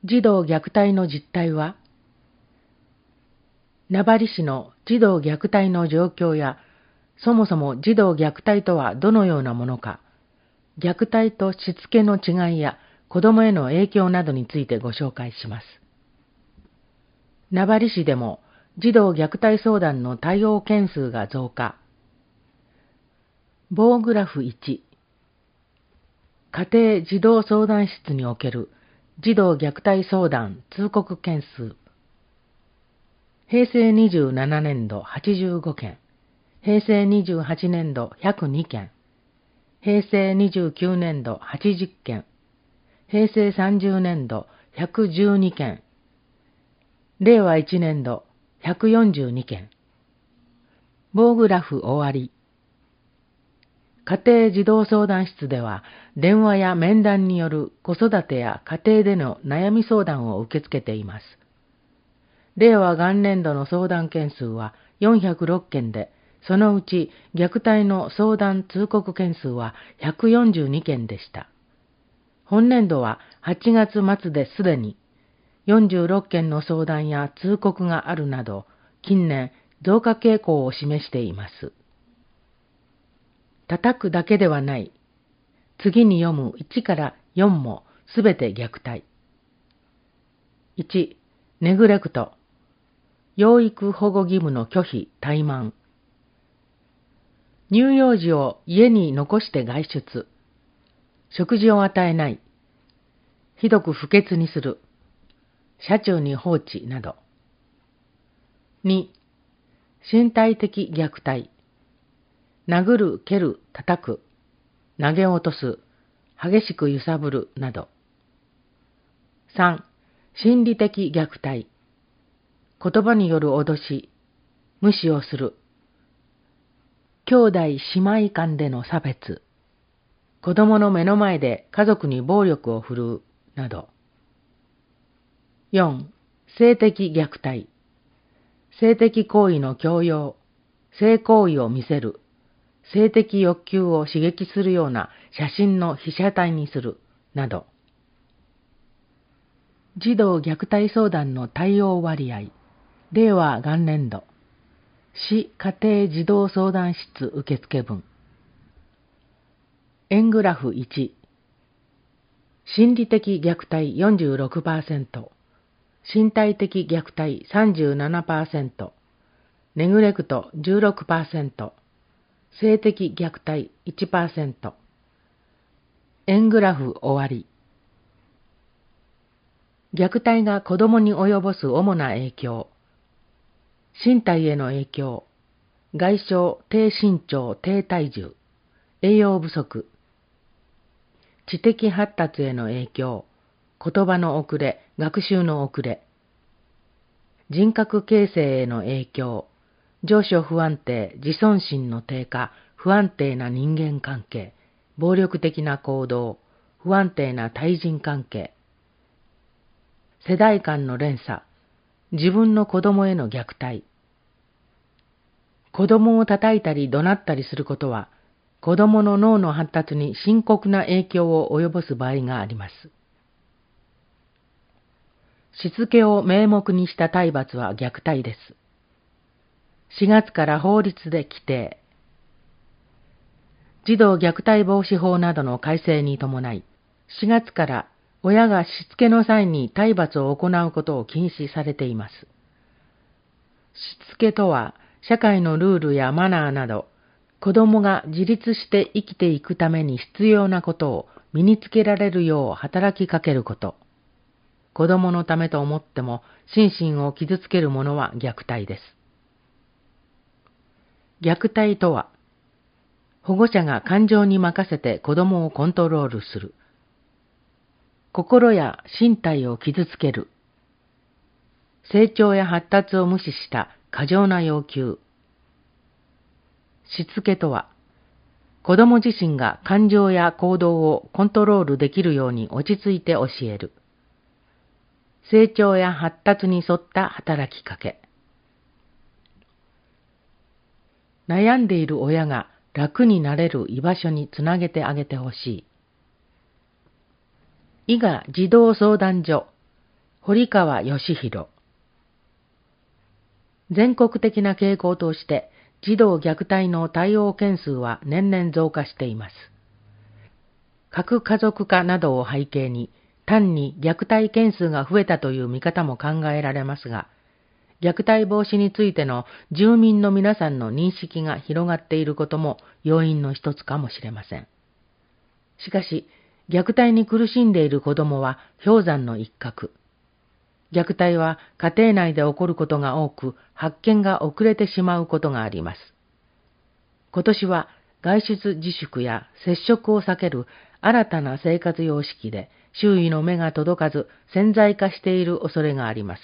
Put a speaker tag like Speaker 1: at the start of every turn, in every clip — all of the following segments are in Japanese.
Speaker 1: 児童虐待の実態は？名張市の児童虐待の状況や、そもそも児童虐待とはどのようなものか、虐待としつけの違いや子どもへの影響などについてご紹介します。名張市でも児童虐待相談の対応件数が増加。棒グラフ1、家庭児童相談室における児童虐待相談通告件数。平成27年度85件、平成28年度102件、平成29年度80件、平成30年度112件、令和1年度142件。棒グラフ終わり。家庭児童相談室では、電話や面談による子育てや家庭での悩み相談を受け付けています。令和元年度の相談件数は406件で、そのうち虐待の相談通告件数は142件でした。本年度は8月末ですでに46件の相談や通告があるなど、近年増加傾向を示しています。叩くだけではない。次に読む1から4もすべて虐待。1、ネグレクト。養育保護義務の拒否、怠慢。乳幼児を家に残して外出。食事を与えない。ひどく不潔にする。車中に放置など。2、身体的虐待。殴る、蹴る、叩く。投げ落とす。激しく揺さぶるなど。3、心理的虐待。言葉による脅し、無視をする。兄弟姉妹間での差別。子供の目の前で家族に暴力を振るうなど。4、性的虐待。性的行為の強要、性行為を見せる、性的欲求を刺激するような写真の被写体にするなど。児童虐待相談の対応割合。令和元年度、市家庭児童相談室受付分。円グラフ1、心理的虐待 46%、身体的虐待 37%、ネグレクト 16%、性的虐待 1%。円グラフ終わり。虐待が子供に及ぼす主な影響。身体への影響、外傷、低身長、低体重、栄養不足、知的発達への影響、言葉の遅れ、学習の遅れ、人格形成への影響、情緒不安定、自尊心の低下、不安定な人間関係、暴力的な行動、不安定な対人関係、世代間の連鎖、自分の子供への虐待。子供を叩いたり怒鳴ったりすることは、子供の脳の発達に深刻な影響を及ぼす場合があります。しつけを名目にした体罰は虐待です。4月から法律で規定。児童虐待防止法などの改正に伴い、4月から親がしつけの際に体罰を行うことを禁止されています。しつけとは、社会のルールやマナーなど、子供が自立して生きていくために必要なことを身につけられるよう働きかけること。子供のためと思っても心身を傷つけるものは虐待です。虐待とは、保護者が感情に任せて子供をコントロールする。心や身体を傷つける。成長や発達を無視した過剰な要求。しつけとは、子供自身が感情や行動をコントロールできるように落ち着いて教える。成長や発達に沿った働きかけ。悩んでいる親が楽になれる居場所につなげてあげてほしい。伊賀児童相談所、 堀川義弘。全国的な傾向として、児童虐待の対応件数は年々増加しています。核家族化などを背景に、単に虐待件数が増えたという見方も考えられますが、虐待防止についての住民の皆さんの認識が広がっていることも要因の一つかもしれません。しかし、虐待に苦しんでいる子どもは氷山の一角。虐待は家庭内で起こることが多く、発見が遅れてしまうことがあります。今年は外出自粛や接触を避ける新たな生活様式で周囲の目が届かず潜在化している恐れがあります。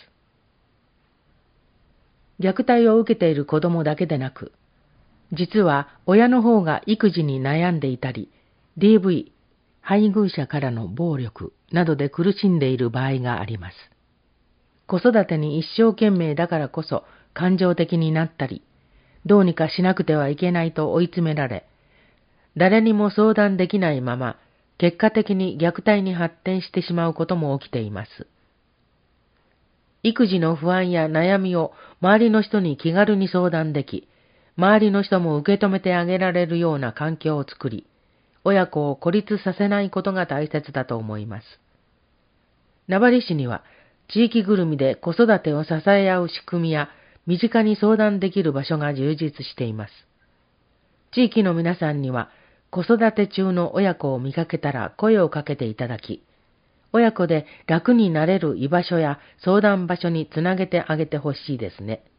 Speaker 1: 虐待を受けている子どもだけでなく、実は親の方が育児に悩んでいたり、DV、配偶者からの暴力などで苦しんでいる場合があります。子育てに一生懸命だからこそ感情的になったり、どうにかしなくてはいけないと追い詰められ、誰にも相談できないまま、結果的に虐待に発展してしまうことも起きています。育児の不安や悩みを周りの人に気軽に相談でき、周りの人も受け止めてあげられるような環境を作り、親子を孤立させないことが大切だと思います。名張市には、地域ぐるみで子育てを支え合う仕組みや、身近に相談できる場所が充実しています。地域の皆さんには、子育て中の親子を見かけたら声をかけていただき、親子で楽になれる居場所や相談場所につなげてあげてほしいですね。